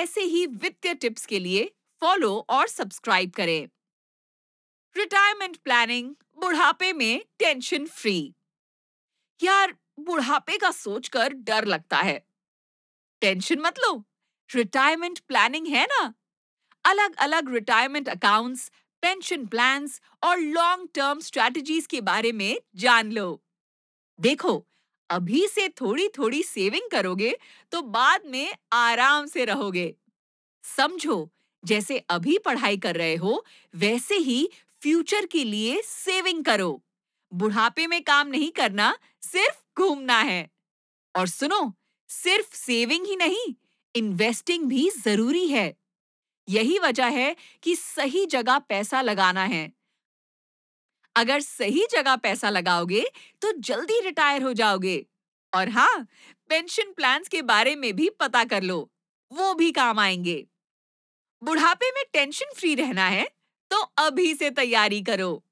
ऐसे ही वित्तीय टिप्स के लिए फॉलो और सब्सक्राइब करें। रिटायरमेंट प्लानिंग, बुढ़ापे में टेंशन फ्री। यार, बुढ़ापे का सोचकर डर लगता है। टेंशन मत लो, रिटायरमेंट प्लानिंग है ना। अलग अलग रिटायरमेंट अकाउंट्स, पेंशन प्लान्स और लॉन्ग टर्म स्ट्रैटेजीज के बारे में जान लो। देखो, अभी से थोड़ी थोड़ी सेविंग करोगे तो बाद में आराम से रहोगे। समझो, जैसे अभी पढ़ाई कर रहे हो वैसे ही फ्यूचर के लिए सेविंग करो। बुढ़ापे में काम नहीं करना, सिर्फ घूमना है। और सुनो, सिर्फ सेविंग ही नहीं, इन्वेस्टिंग भी जरूरी है। यही वजह है कि सही जगह पैसा लगाना है। अगर सही जगह पैसा लगाओगे तो जल्दी रिटायर हो जाओगे। और हाँ, पेंशन प्लान्स के बारे में भी पता कर लो, वो भी काम आएंगे। बुढ़ापे में टेंशन फ्री रहना है तो अभी से तैयारी करो।